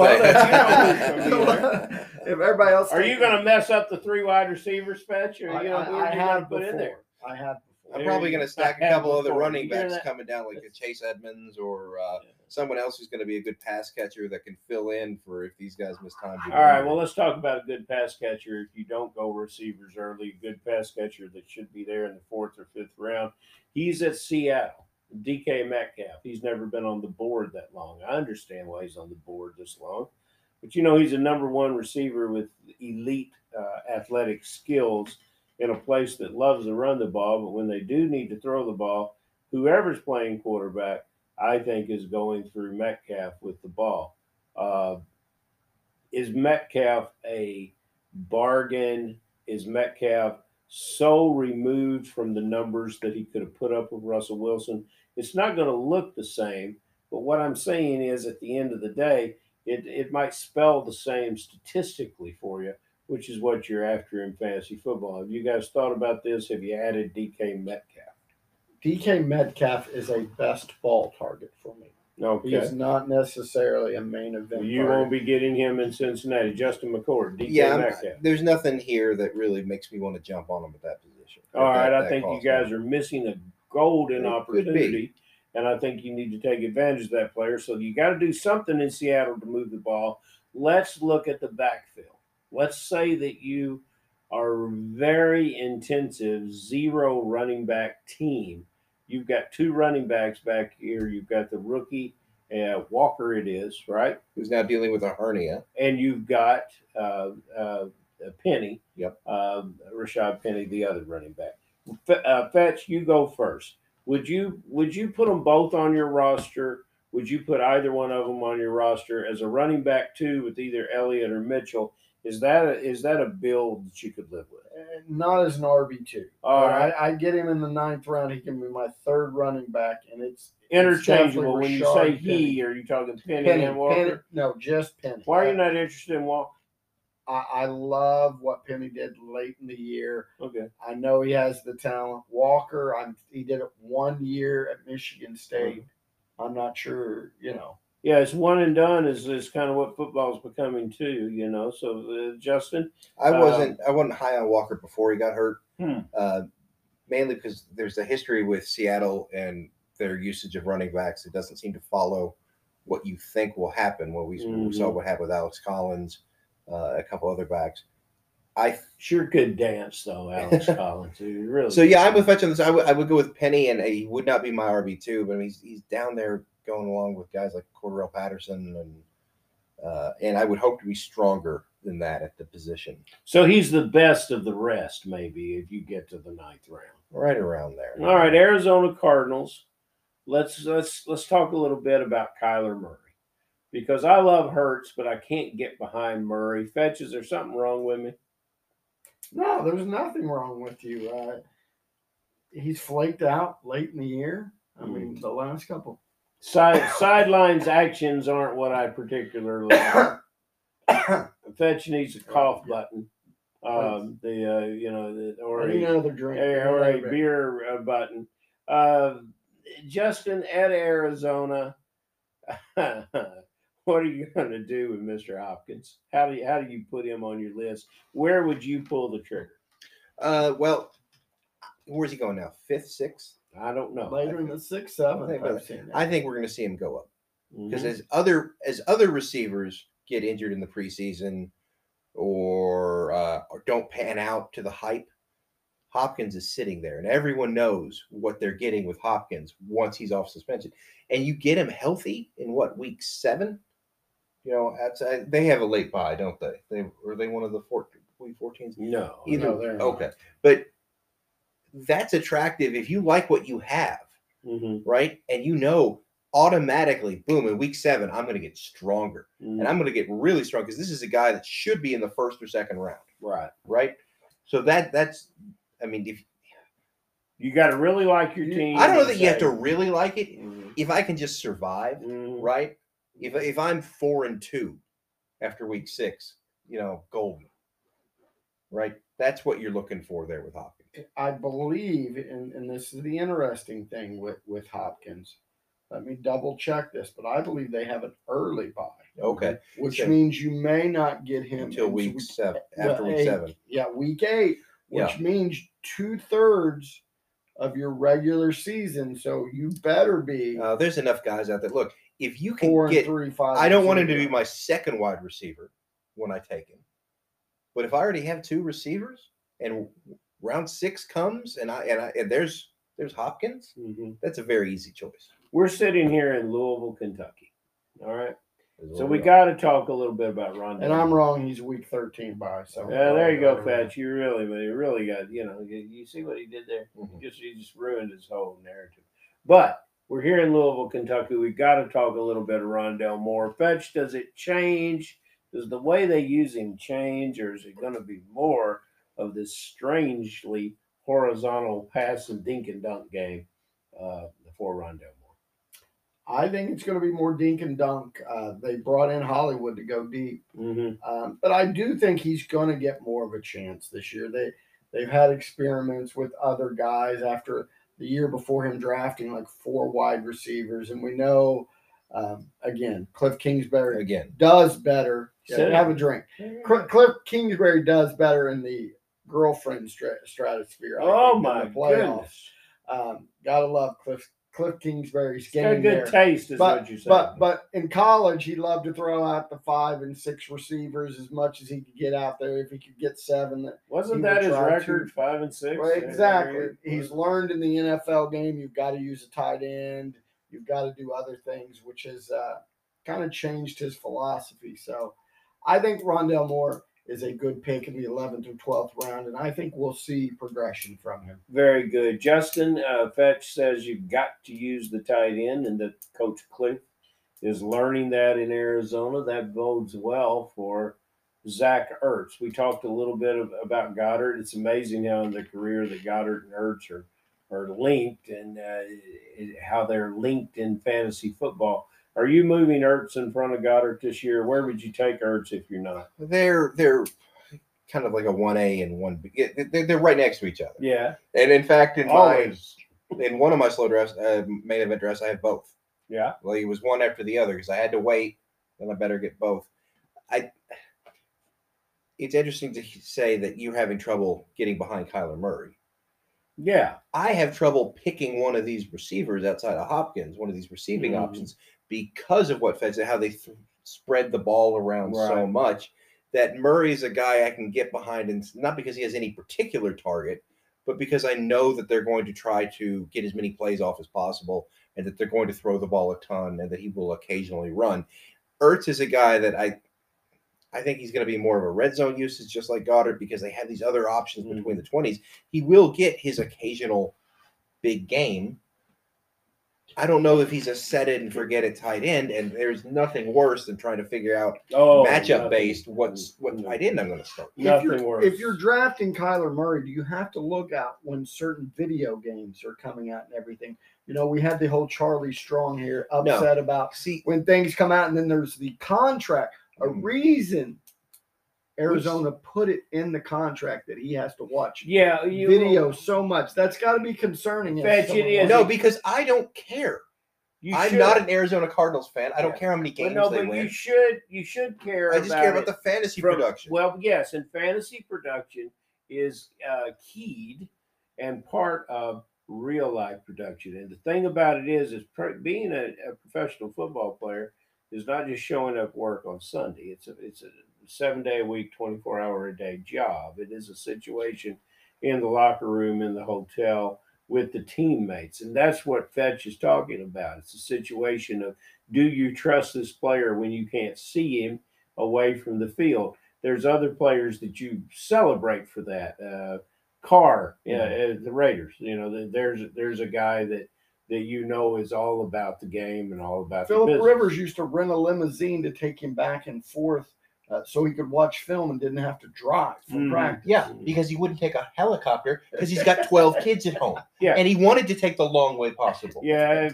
If everybody else, are you going to mess up the 3 wide receivers, Fetch, or are you going to put in there? I have. I'm probably going to stack a couple other running backs coming down, like a Chase Edmonds or someone else who's going to be a good pass catcher that can fill in for if these guys miss time. All right, well, let's talk about a good pass catcher. If you don't go receivers early, a good pass catcher that should be there in the 4th or 5th round. He's at Seattle. DK Metcalf. He's never been on the board that long. I understand why he's on the board this long. But, he's a number 1 receiver with elite athletic skills in a place that loves to run the ball. But when they do need to throw the ball, whoever's playing quarterback, I think, is going through Metcalf with the ball. Is Metcalf a bargain? Is Metcalf so removed from the numbers that he could have put up with Russell Wilson? It's not going to look the same, but what I'm saying is at the end of the day, it might spell the same statistically for you, which is what you're after in fantasy football. Have you guys thought about this? Have you added DK Metcalf? DK Metcalf is a best ball target for me. Okay. He's not necessarily a main event. You won't be getting him in Cincinnati. Justin McCord, DK Metcalf. There's nothing here that really makes me want to jump on him at that position. position. All right, I That think you costs guys money. are missing a golden It could be. opportunity, and I think you need to take advantage of that player. So you got to do something in Seattle to move the ball. Let's look at the backfield. Let's say that you are very intensive 0 running back team. You've got 2 running backs back here. You've got the rookie Walker, it is right, Who's now dealing with a hernia? and you've got Penny. Yep. Rashad Penny, the other running back. Fetch, you go first. Would you put them both on your roster? Would you put either one of them on your roster as a running back 2 with either Elliott or Mitchell? Is that a build that you could live with? Not as an RB2. All right. I get him in the 9th round. He can be my 3rd running back, and it's Interchangeable. definitely When you Rashad say he, Penny. are you talking Penny and Walker? No, just Penny. Why are you not interested in Walker? I love what Penny did late in the year. Okay. I know he has the talent. Walker, he did it 1 year at Michigan State. I'm not sure, Yeah, it's one and done is kind of what football is becoming too, So Justin, I wasn't high on Walker before he got hurt. Hmm. Mainly because there's a history with Seattle and their usage of running backs. It doesn't seem to follow what you think will happen. When we saw what happened with Alex Collins, a couple other backs. I sure could dance though, Alex Collins. Really. So yeah, I'm with Fetch on this. I would go with Penny, and he would not be my RB2, but he's down there going along with guys like Cordarrelle Patterson, and I would hope to be stronger than that at the position. So he's the best of the rest, maybe, if you get to the 9th round. Right around there. All right, Arizona Cardinals. Let's talk a little bit about Kyler Murray. Because I love Hurts, but I can't get behind Murray. Fetch, is there something wrong with me? No, there's nothing wrong with you. He's flaked out late in the year. I mean, the last couple. Sidelines actions aren't what I particularly like. Fetch needs a cough button. Or another drink. Or a beer button. Justin, at Arizona, what are you going to do with Mr. Hopkins? How do you put him on your list? Where would you pull the trigger? Well, where's he going now? 5th, 6th? I don't know. Later in the 6th, 7th. I think we're going to see him go up because Mhm. as other receivers get injured in the preseason or don't pan out to the hype, Hopkins is sitting there, and everyone knows what they're getting with Hopkins once he's off suspension. And you get him healthy in week 7? They have a late bye, don't they? Are they one of the week 14s? No. Either. No, they're not. Okay, but that's attractive if you like what you have, right? And automatically, boom, in week 7, I'm going to get stronger, and I'm going to get really strong because this is a guy that should be in the 1st or 2nd round, right? So that's. I mean, if you got to really like your team. I don't know that you have to really like it. If I can just survive, right? If I'm 4-2 after week 6, golden, right? That's what you're looking for there with Hopkins. I believe, and this is the interesting thing with Hopkins. Let me double check this, but I believe they have an early bye. Okay, which means you may not get him until week 7. After week 7, yeah, week 8, which means 2/3 of your regular season. So you better be. There's enough guys out there. Look, if you can 4 get, 3, 5. I don't want him to be my 2nd wide receiver when I take him, but if I already have 2 receivers and round 6 comes and there's Hopkins, that's a very easy choice. We're sitting here in Louisville, Kentucky. All right. So we got to talk a little bit about Rondale. And I'm wrong. He's week 13 bye. So there you go, Fetch. You really got, you see what he did there? He just ruined his whole narrative. But we're here in Louisville, Kentucky. We got to talk a little bit of Rondale Moore. Fetch, does it change? Does the way they use him change, or is it going to be more of this strangely horizontal pass and dink and dunk game for Rondale Moore? I think it's going to be more dink and dunk. They brought in Hollywood to go deep, but I do think he's going to get more of a chance this year. They've had experiments with other guys after the year before him drafting like 4 wide receivers, and we know again Cliff Kingsbury does better. Have a drink. Cliff Kingsbury does better in the girlfriend stratosphere. I Oh think, in my the playoffs. goodness. Gotta love Cliff Kingsbury's He's got game good there. taste, is what you're saying. But in college, he loved to throw out the 5 and 6 receivers as much as he could get out there. If he could get 7, Wasn't he that would his try record, to. 5 and 6? Well, exactly. He's Yeah. learned in the NFL game you've got to use a tight end. You've got to do other things, which has kind of changed his philosophy. So I think Rondale Moore is a good pick in the 11th or 12th round, and I think we'll see progression from him. Very good. Justin Fetch says you've got to use the tight end, and that Coach Cliff is learning that in Arizona. That bodes well for Zach Ertz. We talked a little bit about Goddard. It's amazing how in the career that Goddard and Ertz are linked, and how they're linked in fantasy football. Are you moving Ertz in front of Goddard this year? Where would you take Ertz if you're not? They're kind of like a 1A and 1B. They're right next to each other. Yeah. And in fact, in Always. one of my slow drafts, main event drafts, I have both. Yeah. Well, it was one after the other because I had to wait. Then I better get both. It's interesting to say that you're having trouble getting behind Kyler Murray. Yeah. I have trouble picking one of these receivers outside of Hopkins, one of these receiving options, because of what Fed said, how they spread the ball around so Right. much that Murray's a guy I can get behind, and not because he has any particular target, but because I know that they're going to try to get as many plays off as possible, and that they're going to throw the ball a ton, and that he will occasionally run. Ertz is a guy that I think he's going to be more of a red zone usage, just like Goddard, because they have these other options between the 20s. He will get his occasional big game. I don't know if he's a set it and forget it tight end, and there's nothing worse than trying to figure out matchup based what tight end I'm going to start. Nothing worse. If you're drafting Kyler Murray, do you have to look out when certain video games are coming out and everything? You know, we had the whole Charlie Strong here upset about when things come out, and then there's the contract. A reason Arizona put it in the contract that he has to watch video so much. That's got to be concerning. No, because I don't care. I'm not an Arizona Cardinals fan. I don't care how many games they win. You should care. I just care about the fantasy production. Well, yes, and fantasy production is keyed and part of real life production. And the thing about it is being a professional football player is not just showing up work on Sunday. It's a 7-day a week, 24-hour a day job. It is a situation in the locker room, in the hotel, with the teammates. And that's what Fetch is talking about. It's a situation of, do you trust this player when you can't see him away from the field? There's other players that you celebrate for that. Carr, the Raiders, there's a guy that you know is all about the game and all about Philip the business. Rivers used to rent a limousine to take him back and forth so he could watch film and didn't have to drive for practice. Yeah, because he wouldn't take a helicopter because he's got 12 kids at home. Yeah. And he wanted to take the long way possible. Yeah,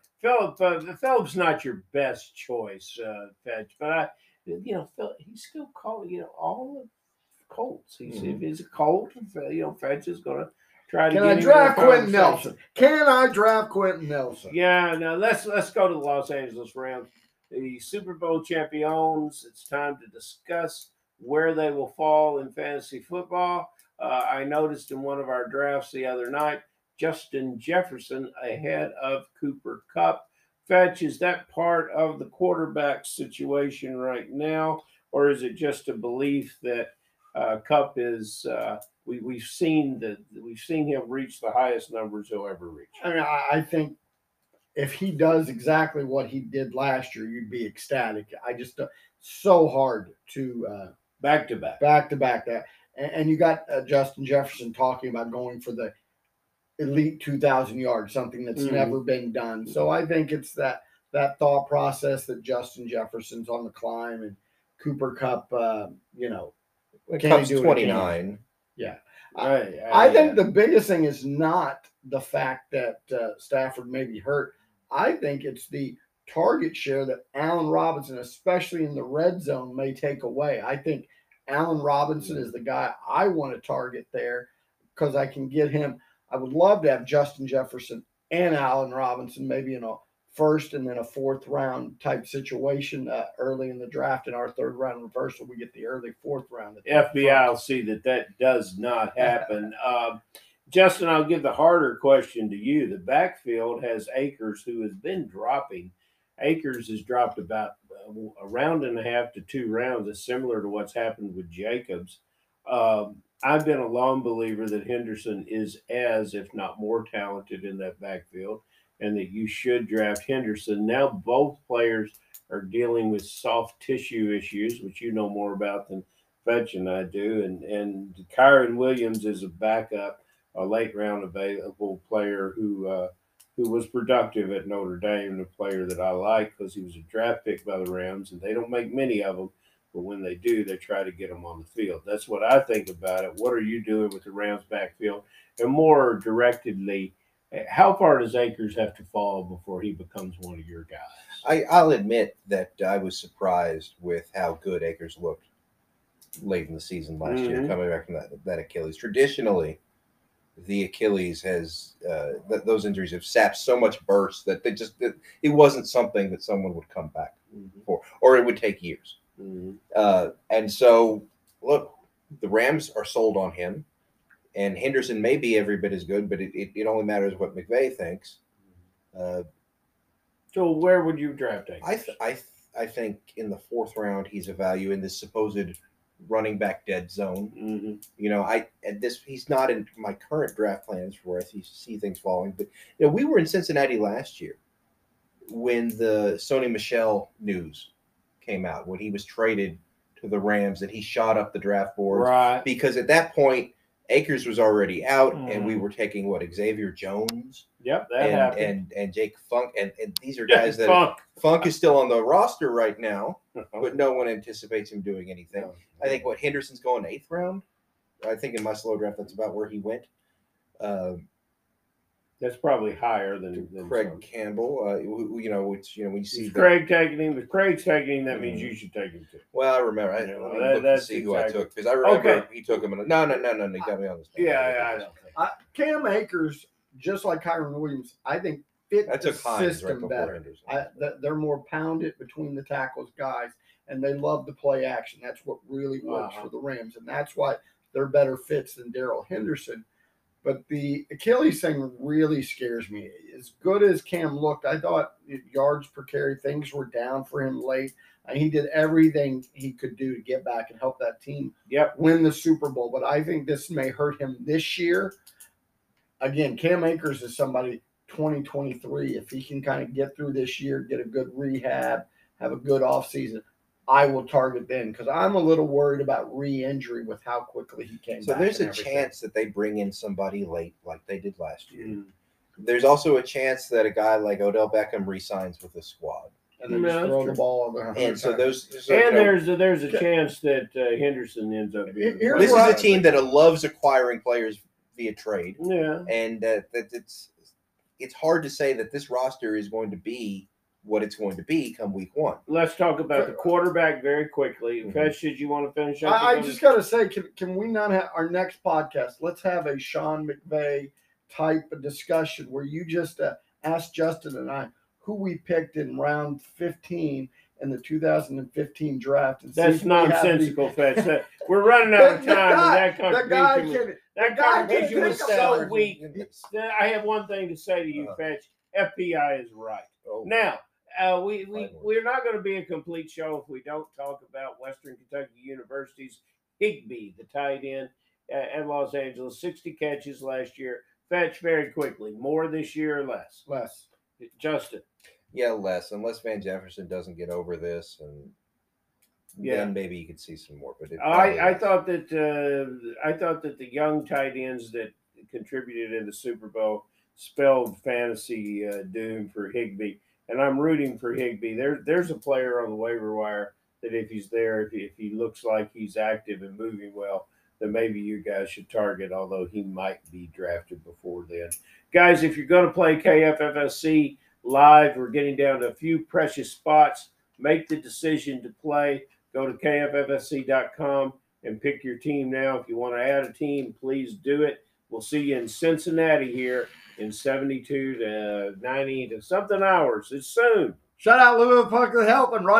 Philip's not your best choice, Fetch, but Philip, he's still calling, all the Colts. If he's a Colt, Fetch is going to try to. Can I draft Quentin Nelson? Can I draft Quentin Nelson? Yeah, no. Let's go to the Los Angeles Rams, the Super Bowl champions. It's time to discuss where they will fall in fantasy football. I noticed in one of our drafts the other night, Justin Jefferson ahead of Cooper Kupp. Fetch, is that part of the quarterback situation right now, or is it just a belief that Kupp is? We've seen him reach the highest numbers he'll ever reach. I mean, I think if he does exactly what he did last year, you'd be ecstatic. I just so hard to back to back that, and you got Justin Jefferson talking about going for the elite 2,000 yards, something that's never been done. So I think it's that thought process that Justin Jefferson's on the climb, and Cooper Kupp, Kupp's 29. Yeah. I think the biggest thing is not the fact that Stafford may be hurt. I think it's the target share that Allen Robinson, especially in the red zone, may take away. I think Allen Robinson is the guy I want to target there because I can get him. I would love to have Justin Jefferson and Allen Robinson maybe in a first and then a fourth round type situation early in the draft. In our third round reversal, we get the early fourth round. FBI will see that does not happen. Justin, I'll give the harder question to you. The backfield has Akers, who has been dropping. Akers has dropped about a round and a half to 2 rounds. It's similar to what's happened with Jacobs. I've been a long believer that Henderson is as, if not more, talented in that backfield, and that you should draft Henderson. Now both players are dealing with soft tissue issues, which you know more about than Fetch and I do. And Kyron Williams is a backup, a late round available player who was productive at Notre Dame, a player that I like because he was a draft pick by the Rams, and they don't make many of them. But when they do, they try to get them on the field. That's what I think about it. What are you doing with the Rams backfield? And more directedly, how far does Akers have to fall before he becomes one of your guys? I'll admit that I was surprised with how good Akers looked late in the season last year, coming back from that Achilles. Traditionally, the Achilles has those injuries have sapped so much burst that it wasn't something that someone would come back for, or it would take years. And so, look, the Rams are sold on him, and Henderson may be every bit as good, but it only matters what McVay thinks. So where would you draft Akers? I think in the fourth round he's a value in this supposed running back dead zone. You know, he's not in my current draft plans where I see things falling, but you know, we were in Cincinnati last year when the Sony Michel news came out, when he was traded to the Rams, and he shot up the draft boards, right? Because at that point Akers was already out, and we were taking Xavier Jones. Yep, that happened. And Jake Funk, and these are guys that Funk is still on the roster right now, but no one anticipates him doing anything. I think Henderson's going 8th round. I think in my slow draft that's about where he went. That's probably higher than Craig Campbell. When you see Craig taking him, if Craig's taking him, that means you should take him too. Well, I remember. I look to see who I took, because I remember he took him. No, he got me on this. Yeah, Cam Akers, just like Kyron Williams, I think fit I the took Hines system right better. Henderson. They're more pounded between the tackles guys, and they love to play action. That's what really works for the Rams, and that's why they're better fits than Darrell Henderson. But the Achilles thing really scares me. As good as Cam looked, I thought yards per carry, things were down for him late. And he did everything he could do to get back and help that team win the Super Bowl. But I think this may hurt him this year. Again, Cam Akers is somebody 2023. If he can kind of get through this year, get a good rehab, have a good offseason, I will target then, because I'm a little worried about re-injury with how quickly he came back. So there's a chance that they bring in somebody late like they did last year. There's also a chance that a guy like Odell Beckham re-signs with the squad. And then just throw the ball over. And so there's a chance that Henderson ends up being. This is a team that loves acquiring players via trade. Yeah. And that it's hard to say that this roster is going to be what it's going to be come week 1. Let's talk about the quarterback very quickly. Fetch, did you want to finish up? I just got to say, can we not have our next podcast? Let's have a Sean McVay type of discussion where you just ask Justin and I who we picked in round 15 in the 2015 draft. And that's nonsensical, Fetch. We're running out of time. That contribution was so weak. I have one thing to say to you, Fetch. FPI is right. Now, we're not going to be a complete show if we don't talk about Western Kentucky University's Higbee, the tight end at Los Angeles. 60 catches last year. Fetch very quickly. More this year or less? Less. Justin? Yeah, less. Unless Van Jefferson doesn't get over this, and then maybe you could see some more. But I thought that the young tight ends that contributed in the Super Bowl spelled fantasy doom for Higbee. And I'm rooting for Higbee. There's a player on the waiver wire that if he's there, if he looks like he's active and moving well, then maybe you guys should target, although he might be drafted before then. Guys, if you're going to play KFFSC live, we're getting down to a few precious spots. Make the decision to play. Go to kffsc.com and pick your team now. If you want to add a team, please do it. We'll see you in Cincinnati here in 72 to 90 to something hours. It's soon. Shout out Louisville Public Health and Ron